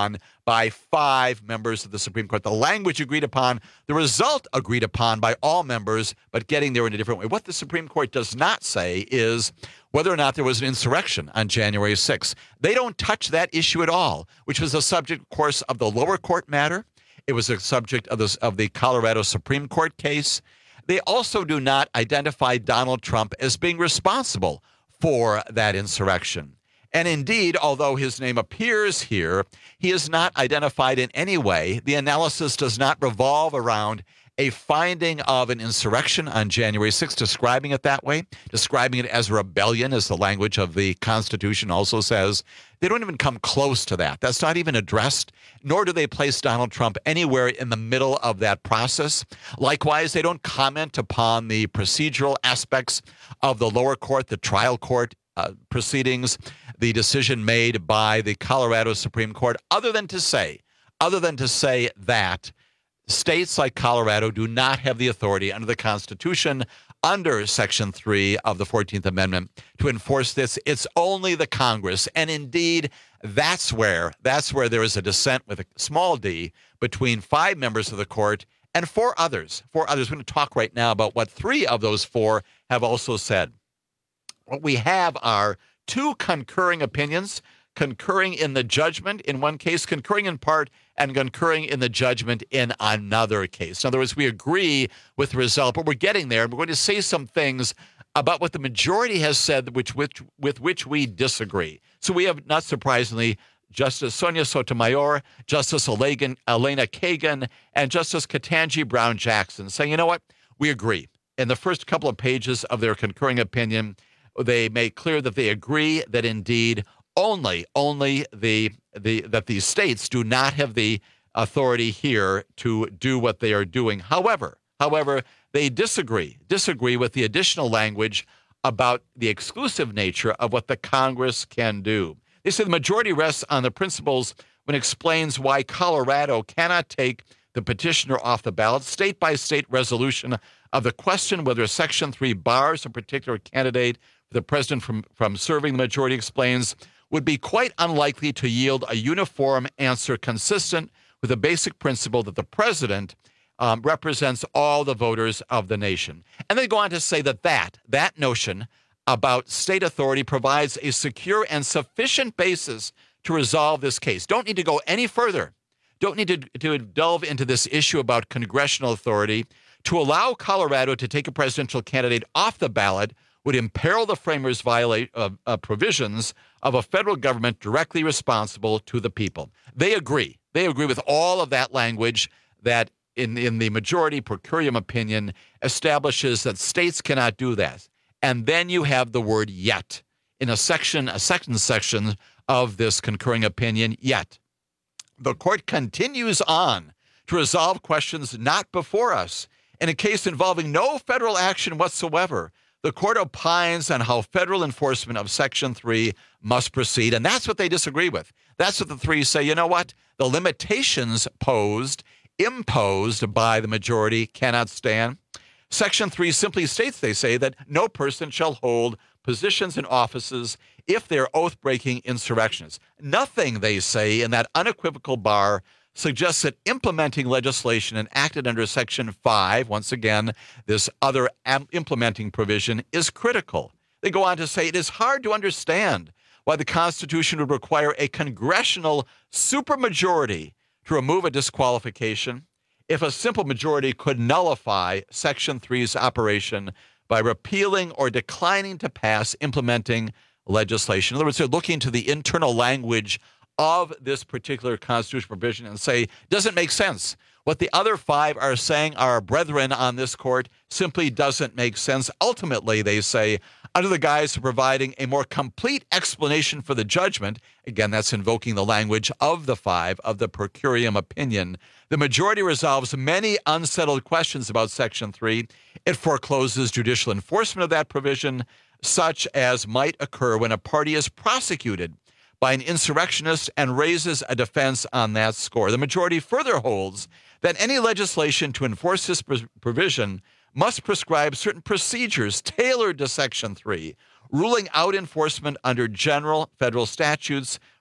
by five members of the Supreme Court. The language agreed upon, the result agreed upon by all members, but getting there in a different way. What the Supreme Court does not say is whether or not there was an insurrection on January sixth. They don't touch that issue at all, which was the subject, of course, of the lower court matter. It was a subject of, this, of the Colorado Supreme Court case. They also do not identify Donald Trump as being responsible for that insurrection. And indeed, although his name appears here, he is not identified in any way. The analysis does not revolve around a finding of an insurrection on January sixth, describing it that way, describing it as a rebellion, as the language of the Constitution also says. They don't even come close to that. That's not even addressed, nor do they place Donald Trump anywhere in the middle of that process. Likewise, they don't comment upon the procedural aspects of the lower court, the trial court uh, proceedings, the decision made by the Colorado Supreme Court, other than to say, other than to say that states like Colorado do not have the authority under the Constitution, under Section three of the fourteenth Amendment, to enforce this. It's only the Congress. And indeed, that's where that's where there is a dissent with a small d between five members of the court and four others. Four others. We're going to talk right now about what three of those four have also said. What we have are two concurring opinions, concurring in the judgment in one case, concurring in part, and concurring in the judgment in another case. In other words, we agree with the result, but we're getting there. We're going to say some things about what the majority has said, which, which with which we disagree. So we have, not surprisingly, Justice Sonia Sotomayor, Justice Elena Kagan, and Justice Ketanji Brown Jackson saying, you know what, we agree. In the first couple of pages of their concurring opinion, they make clear that they agree that indeed only, only the the that these states do not have the authority here to do what they are doing. However, however, they disagree, disagree with the additional language about the exclusive nature of what the Congress can do. They say the majority rests on the principles when it explains why Colorado cannot take the petitioner off the ballot. State-by-state resolution of the question whether Section three bars a particular candidate for the president from, from serving, the majority explains, would be quite unlikely to yield a uniform answer consistent with the basic principle that the president um, represents all the voters of the nation. And they go on to say that that, that notion about state authority provides a secure and sufficient basis to resolve this case. Don't need to go any further. Don't need to, to delve into this issue about congressional authority. To allow Colorado to take a presidential candidate off the ballot would imperil the framers' violate uh, uh, provisions of a federal government directly responsible to the people. They agree. They agree with all of that language that in, in the majority per curiam opinion establishes that states cannot do that. And then you have the word yet in a section, a second section of this concurring opinion, yet. The court continues on to resolve questions not before us. In a case involving no federal action whatsoever, the court opines on how federal enforcement of Section three must proceed, and that's what they disagree with. That's what the three say, you know what? The limitations posed, imposed by the majority cannot stand. Section three simply states, they say, that no person shall hold positions and offices if they're oath-breaking insurrectionists. Nothing, they say, in that unequivocal bar suggests that implementing legislation enacted under Section five, once again, this other am- implementing provision, is critical. They go on to say it is hard to understand why the Constitution would require a congressional supermajority to remove a disqualification if a simple majority could nullify Section three's operation by repealing or declining to pass implementing legislation. In other words, they're looking to the internal language of this particular constitutional provision and say, doesn't make sense. What the other five are saying, our brethren on this court, simply doesn't make sense. Ultimately, they say, under the guise of providing a more complete explanation for the judgment, again, that's invoking the language of the five, of the per curiam opinion, the majority resolves many unsettled questions about Section three. It forecloses judicial enforcement of that provision, such as might occur when a party is prosecuted by an insurrectionist and raises a defense on that score. The majority further holds that any legislation to enforce this provision must prescribe certain procedures tailored to Section three, ruling out enforcement under general federal statutes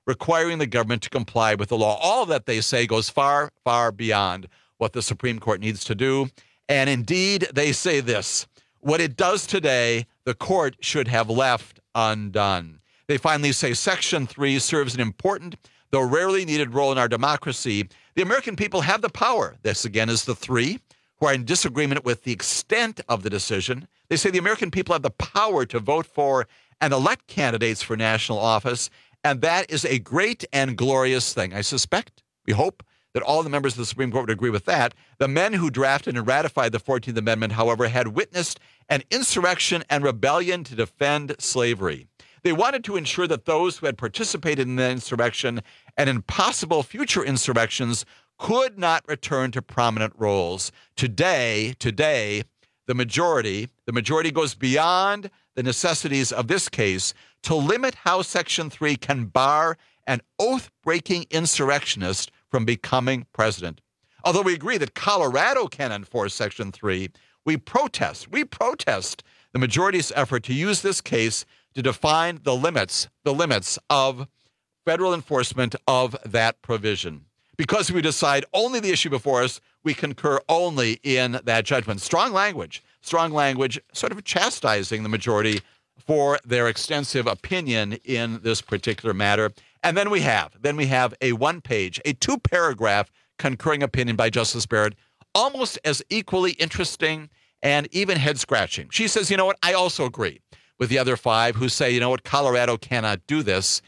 requiring the government to comply with the law. All that they say goes far, far beyond what the Supreme Court needs to do. And indeed, they say this: what it does today, the court should have left undone. They finally say Section three serves an important, though rarely needed role in our democracy. The American people have the power. This, again, is the three who are in disagreement with the extent of the decision. They say the American people have the power to vote for and elect candidates for national office, and that is a great and glorious thing. I suspect, we hope, that all the members of the Supreme Court would agree with that. The men who drafted and ratified the fourteenth Amendment, however, had witnessed an insurrection and rebellion to defend slavery. They wanted to ensure that those who had participated in the insurrection and in possible future insurrections could not return to prominent roles. Today, today, the majority, the majority goes beyond the necessities of this case to limit how Section three can bar an oath-breaking insurrectionist from becoming president. Although we agree that Colorado can enforce Section three, we protest, we protest the majority's effort to use this case to define the limits, the limits of federal enforcement of that provision. Because we decide only the issue before us, we concur only in that judgment. Strong language, strong language, sort of chastising the majority for their extensive opinion in this particular matter. And then we have, then we have a one-page, a two-paragraph concurring opinion by Justice Barrett, almost as equally interesting and even head-scratching. She says, you know what, I also agree with the other five who say, you know what, Colorado cannot do this.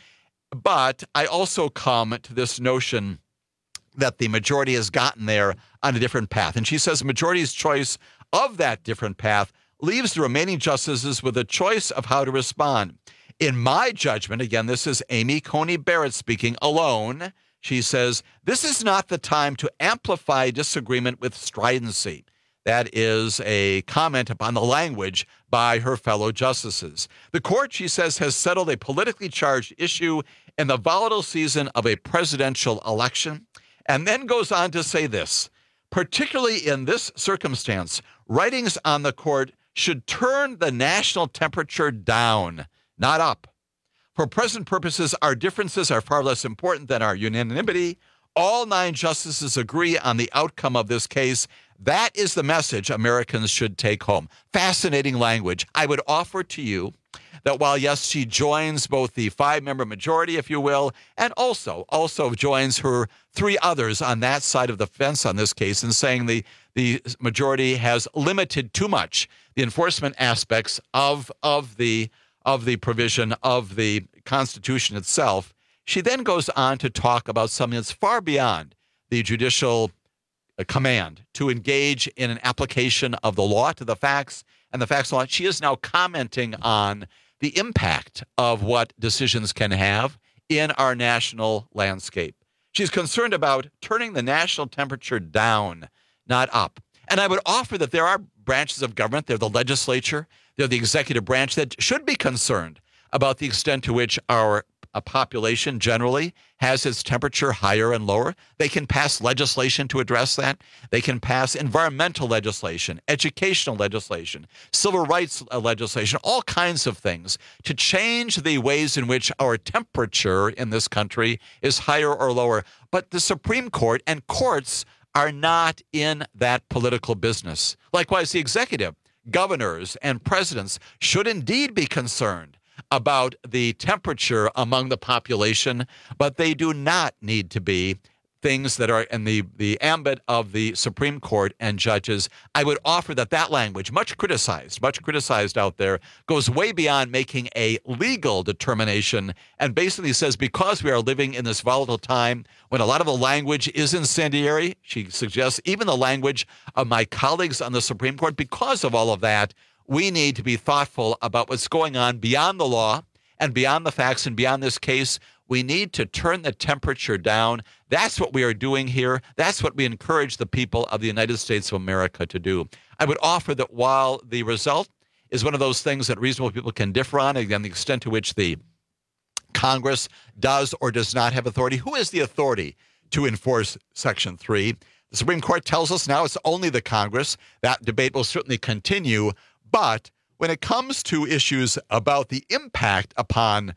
But I also come to this notion that the majority has gotten there on a different path. And she says the majority's choice of that different path leaves the remaining justices with a choice of how to respond. In my judgment, again, this is Amy Coney Barrett speaking alone. She says, this is not the time to amplify disagreement with stridency. That is a comment upon the language by her fellow justices. The court, she says, has settled a politically charged issue in the volatile season of a presidential election, and then goes on to say this: particularly in this circumstance, writings on the court should turn the national temperature down, not up. For present purposes, our differences are far less important than our unanimity. All nine justices agree on the outcome of this case. That is the message Americans should take home. Fascinating language. I would offer to you that while, yes, she joins both the five-member majority, if you will, and also also joins her three others on that side of the fence on this case in saying the, the majority has limited too much the enforcement aspects of, of, the, of the provision of the Constitution itself, she then goes on to talk about something that's far beyond the judicial command to engage in an application of the law to the facts and the facts law. She is now commenting on the impact of what decisions can have in our national landscape. She's concerned about turning the national temperature down, not up. And I would offer that there are branches of government, they're the legislature, they're the executive branch, that should be concerned about the extent to which our a population generally has its temperature higher and lower. They can pass legislation to address that. They can pass environmental legislation, educational legislation, civil rights legislation, all kinds of things to change the ways in which our temperature in this country is higher or lower. But the Supreme Court and courts are not in that political business. Likewise, the executive, governors, and presidents should indeed be concerned about the temperature among the population, but they do not need to be things that are in the, the ambit of the Supreme Court and judges. I would offer that that language, much criticized, much criticized out there, goes way beyond making a legal determination and basically says because we are living in this volatile time when a lot of the language is incendiary, she suggests even the language of my colleagues on the Supreme Court, because of all of that, we need to be thoughtful about what's going on beyond the law and beyond the facts and beyond this case. We need to turn the temperature down. That's what we are doing here. That's what we encourage the people of the United States of America to do. I would offer that while the result is one of those things that reasonable people can differ on, again, the extent to which the Congress does or does not have authority. Who has the authority to enforce Section three? The Supreme Court tells us now it's only the Congress. That debate will certainly continue. But when it comes to issues about the impact upon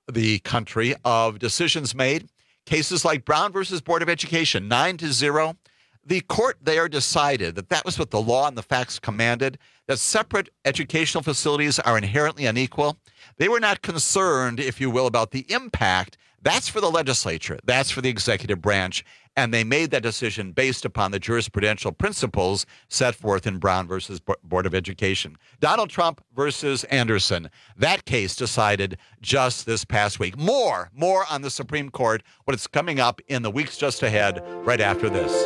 the country of decisions made. Cases like Brown versus Board of Education, nine to zero. The court there decided that that was what the law and the facts commanded, that separate educational facilities are inherently unequal. They were not concerned, if you will, about the impact. That's for the legislature. That's for the executive branch. And they made that decision based upon the jurisprudential principles set forth in Brown versus Board of Education. Donald Trump versus Anderson. That case decided just this past week. More, more on the Supreme Court, what is coming up in the weeks just ahead, right after this.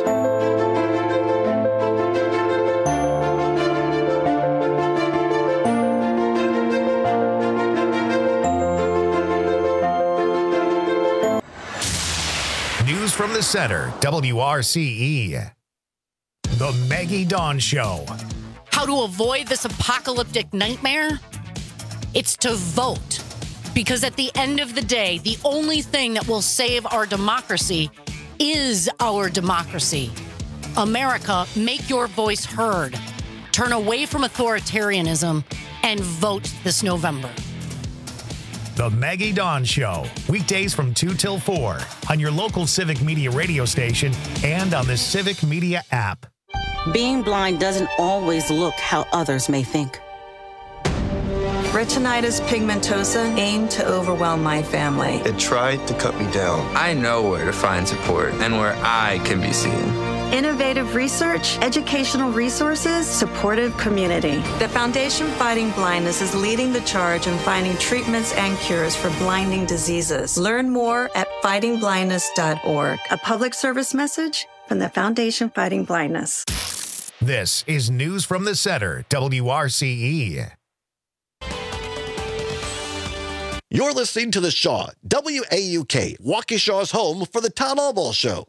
News from the center, W R C E. The Maggie Dawn Show. How to avoid this apocalyptic nightmare? It's to vote. Because at the end of the day, the only thing that will save our democracy is our democracy. America, make your voice heard. Turn away from authoritarianism and vote this November. The Maggie Dawn Show, weekdays from two till four on your local Civic Media radio station and on the Civic Media app. Being blind doesn't always look how others may think. Retinitis pigmentosa aimed to overwhelm my family. It tried to cut me down. I know where to find support and where I can be seen. Innovative research, educational resources, supportive community. The Foundation Fighting Blindness is leading the charge in finding treatments and cures for blinding diseases. Learn more at fighting blindness dot org. A public service message from the Foundation Fighting Blindness. This is News from the Center, W R C E. You're listening to The Shaw, W A U K, Waukesha's home for the Town Hall Ball Show.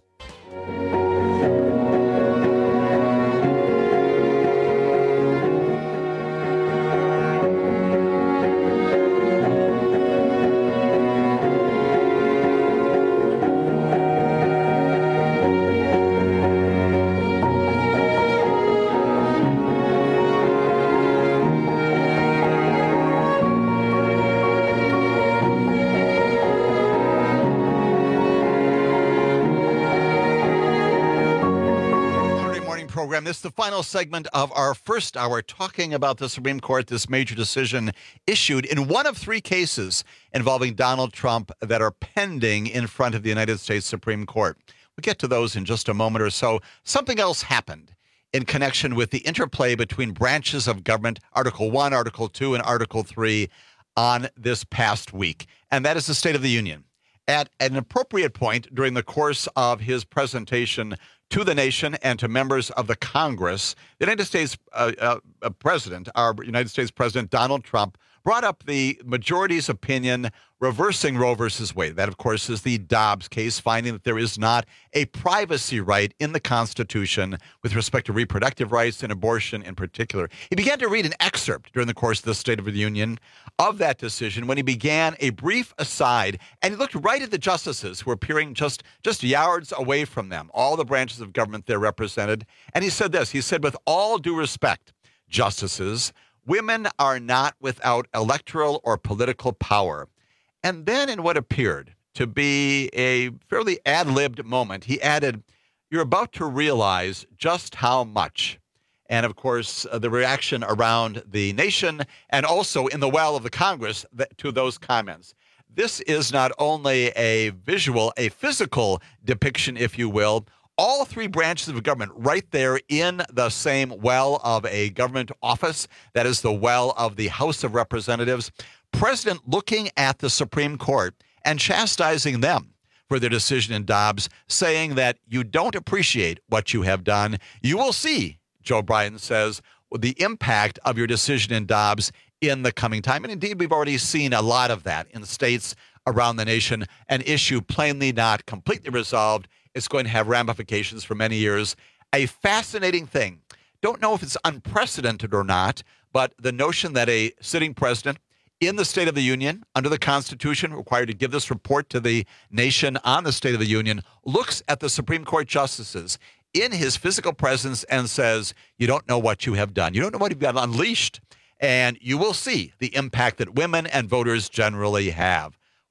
This is the final segment of our first hour talking about the Supreme Court, this major decision issued in one of three cases involving Donald Trump that are pending in front of the United States Supreme Court. We'll get to those in just a moment or so. Something else happened in connection with the interplay between branches of government, Article one, Article two, and Article three on this past week, and that is the State of the Union. At an appropriate point during the course of his presentation to the nation and to members of the Congress, the United States uh, uh, President, our United States President Donald Trump, brought up the majority's opinion reversing Roe versus Wade. That, of course, is the Dobbs case, finding that there is not a privacy right in the Constitution with respect to reproductive rights and abortion in particular. He began to read an excerpt during the course of the State of the Union of that decision when he began a brief aside, and he looked right at the justices who were appearing just, just yards away from them, all the branches of government there represented. And he said this, he said, with all due respect, justices, women are not without electoral or political power. And then in what appeared to be a fairly ad-libbed moment, he added, you're about to realize just how much. And of course, uh, the reaction around the nation and also in the well of the Congress that, to those comments. This is not only a visual, a physical depiction, if you will, all three branches of government right there in the same well of a government office. That is the well of the House of Representatives. President looking at the Supreme Court and chastising them for their decision in Dobbs, saying that you don't appreciate what you have done. You will see, Joe Biden says, the impact of your decision in Dobbs in the coming time. And indeed, we've already seen a lot of that in states around the nation, an issue plainly not completely resolved. It's going to have ramifications for many years. A fascinating thing. Don't know if it's unprecedented or not, but the notion that a sitting president in the State of the Union, under the Constitution, required to give this report to the nation on the State of the Union, looks at the Supreme Court justices in his physical presence and says, you don't know what you have done. You don't know what you've got unleashed. And you will see the impact that women and voters generally have.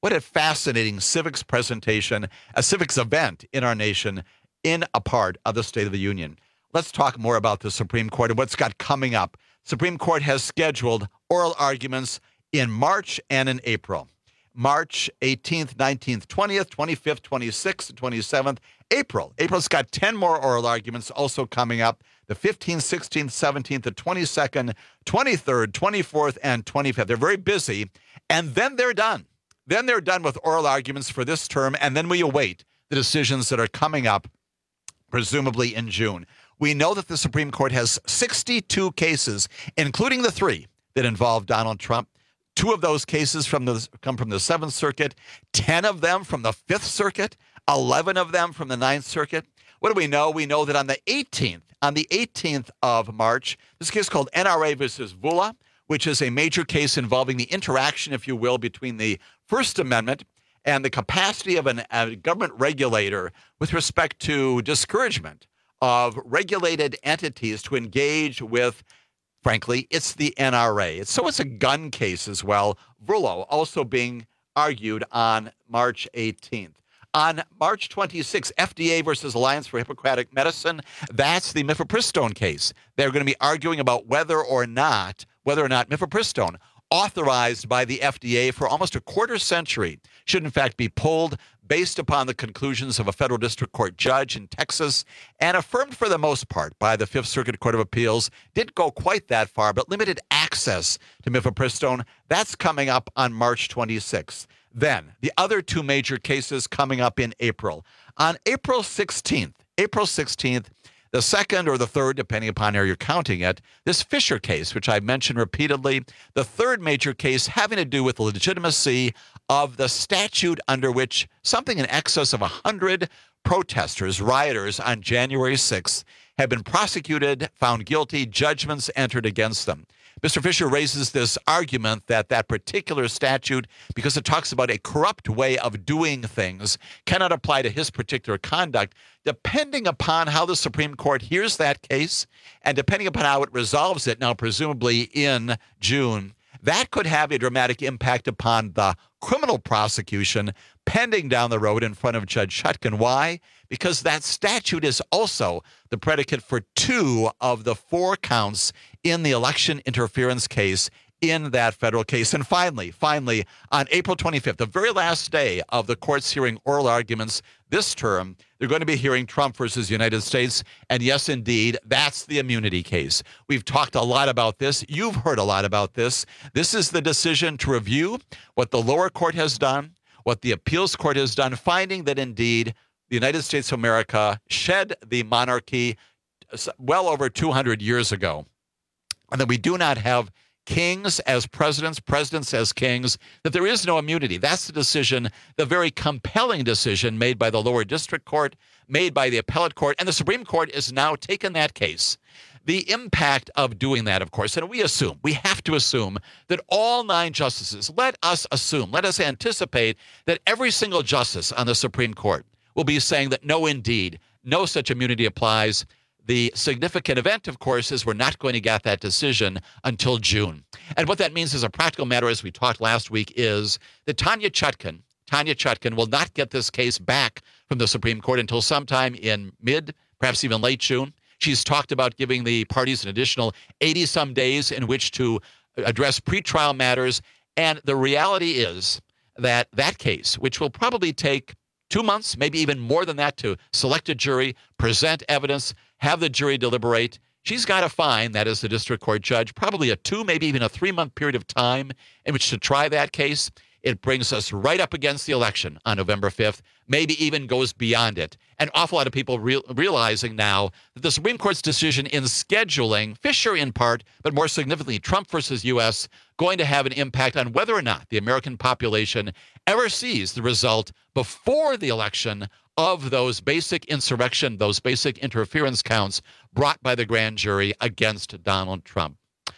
What a fascinating civics presentation, a civics event in our nation in a part of the State of the Union. Let's talk more about the Supreme Court and what's got coming up. Supreme Court has scheduled oral arguments in March and in April. March eighteenth, nineteenth, twentieth, twenty-fifth, twenty-sixth, and twenty-seventh. April. April's got ten more oral arguments also coming up. The fifteenth, sixteenth, seventeenth, the twenty-second, twenty-third, twenty-fourth, and twenty-fifth. They're very busy. And then they're done. Then they're done with oral arguments for this term. And then we await the decisions that are coming up, presumably in June. We know that the Supreme Court has sixty-two cases, including the three that involve Donald Trump. Two of those cases from the, come from the Seventh Circuit, ten of them from the Fifth Circuit, eleven of them from the Ninth Circuit. What do we know? We know that on the eighteenth, on the eighteenth of March, this case called N R A versus Vula, which is a major case involving the interaction, if you will, between the First Amendment and the capacity of an, a government regulator with respect to discouragement of regulated entities to engage with, frankly, it's the N R A. So it's a gun case as well. Vula also being argued on March eighteenth. On March twenty-sixth, F D A versus Alliance for Hippocratic Medicine, that's the mifepristone case. They're going to be arguing about whether or not, whether or not mifepristone, authorized by the F D A for almost a quarter century, should in fact be pulled based upon the conclusions of a federal district court judge in Texas and affirmed for the most part by the Fifth Circuit Court of Appeals. Didn't go quite that far, but limited access to mifepristone. That's coming up on March twenty-sixth. Then the other two major cases coming up in April. On April sixteenth, April sixteenth, the second or the third, depending upon how you're counting it, this Fisher case, which I've mentioned repeatedly, the third major case having to do with the legitimacy of the statute under which something in excess of one hundred protesters, rioters on January sixth have been prosecuted, found guilty, judgments entered against them. Mister Fisher raises this argument that that particular statute, because it talks about a corrupt way of doing things, cannot apply to his particular conduct, depending upon how the Supreme Court hears that case and depending upon how it resolves it, now presumably in June. That could have a dramatic impact upon the criminal prosecution pending down the road in front of Judge Chutkan. Why? Because that statute is also the predicate for two of the four counts in the election interference case in that federal case. And finally, finally, on April twenty-fifth, the very last day of the court's hearing oral arguments this term, they're going to be hearing Trump versus United States. And yes, indeed, that's the immunity case. We've talked a lot about this. You've heard a lot about this. This is the decision to review what the lower court has done, what the appeals court has done, finding that indeed the United States of America shed the monarchy well over two hundred years ago, and that we do not have kings as presidents, presidents as kings, that there is no immunity. That's the decision, the very compelling decision made by the lower district court, made by the appellate court, and the Supreme Court has now taken that case. The impact of doing that, of course, and we assume, we have to assume that all nine justices, let us assume, let us anticipate that every single justice on the Supreme Court will be saying that no, indeed, no such immunity applies. The significant event, of course, is we're not going to get that decision until June. And what that means as a practical matter, as we talked last week, is that Tanya Chutkan, Tanya Chutkan will not get this case back from the Supreme Court until sometime in mid, perhaps even late June. She's talked about giving the parties an additional eighty-some days in which to address pretrial matters. And the reality is that that case, which will probably take two months, maybe even more than that, to select a jury, present evidence, have the jury deliberate, she's got to find, that is the district court judge, probably a two, maybe even a three-month period of time in which to try that case. It brings us right up against the election on November fifth, maybe even goes beyond it. An awful lot of people re- realizing now that the Supreme Court's decision in scheduling, Fisher in part, but more significantly Trump versus U S, going to have an impact on whether or not the American population ever sees the result before the election of those basic insurrection, those basic interference counts brought by the grand jury against Donald Trump.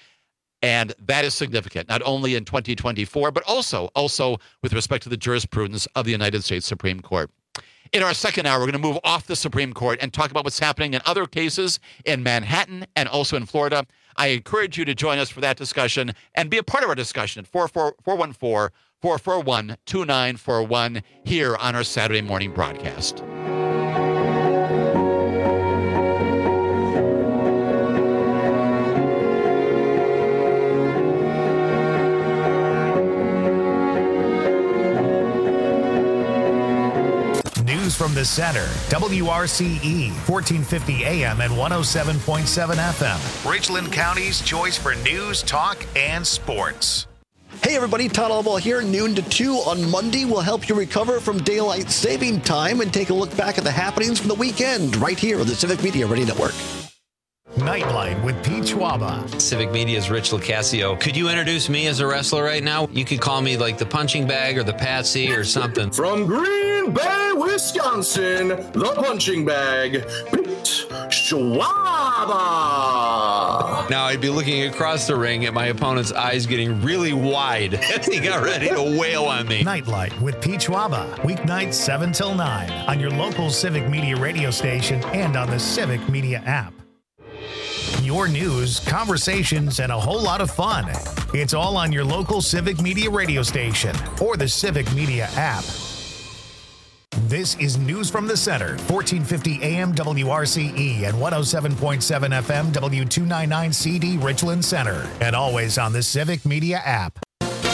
And that is significant, not only in twenty twenty-four, but also, also with respect to the jurisprudence of the United States Supreme Court. In our second hour, we're going to move off the Supreme Court and talk about what's happening in other cases in Manhattan and also in Florida. I encourage you to join us for that discussion and be a part of our discussion at four one four, four four one, two nine four one here on our Saturday morning broadcast. News from the center, W R C E, fourteen fifty A M and one oh seven point seven F M. Richland County's choice for news, talk, and sports. Hey everybody, Todd Albaugh here, noon to two on Monday. We'll help you recover from daylight saving time and take a look back at the happenings from the weekend right here on the Civic Media Radio Network. Nightlight with Pete Schwaba. Civic Media's Rich Locascio. Could you introduce me as a wrestler right now? You could call me like the punching bag or the Patsy or something. From Green Bay, Wisconsin, the punching bag, Pete Schwaba. Now I'd be looking across the ring at my opponent's eyes getting really wide as he got ready to wail on me. Nightlight with Pete Schwaba. Weeknights seven till nine on your local Civic Media radio station and on the Civic Media app. Your news, conversations, and a whole lot of fun. It's all on your local Civic Media radio station or the Civic Media app. This is News from the Center, fourteen fifty A M W R C E and one oh seven point seven F M W two ninety-nine C D Richland Center, and always on the Civic Media app.